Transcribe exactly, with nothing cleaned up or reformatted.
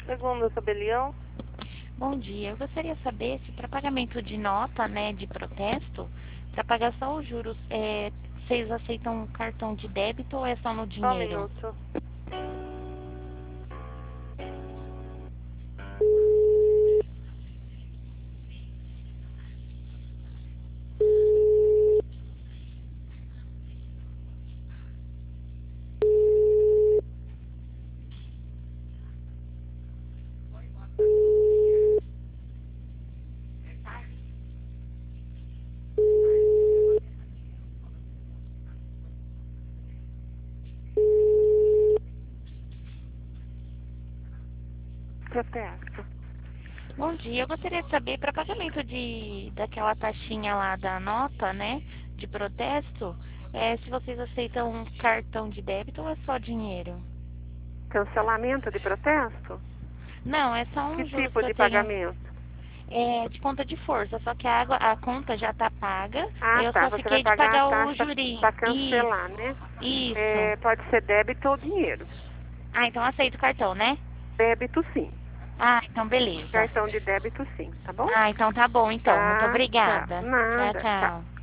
Segundo tabelião, Bom dia, eu gostaria de saber se para pagamento de nota, né, de protesto, para pagar só os juros, é, vocês aceitam cartão de débito ou é só no só um dinheiro? minuto. Protesto. Bom dia, eu gostaria de saber para pagamento de daquela taxinha lá da nota, né, de protesto, é, se vocês aceitam cartão de débito ou é só dinheiro? Cancelamento de protesto? Não, é só Que uns juros tipo que eu de tenho pagamento? é, de conta de força, só que a água, a conta já tá paga, Ah, eu tá. só Você vai fiquei de pagar a pagar o taxa jurinho. para cancelar, Isso, né? isso. É, pode ser débito ou dinheiro. Ah, então aceito o cartão, né? Débito, sim. Ah, então beleza. Cartão de débito, sim. Tá bom? Ah, então tá bom, então. Muito Tá, tchau. obrigada. Tchau, Nada, tchau. tchau.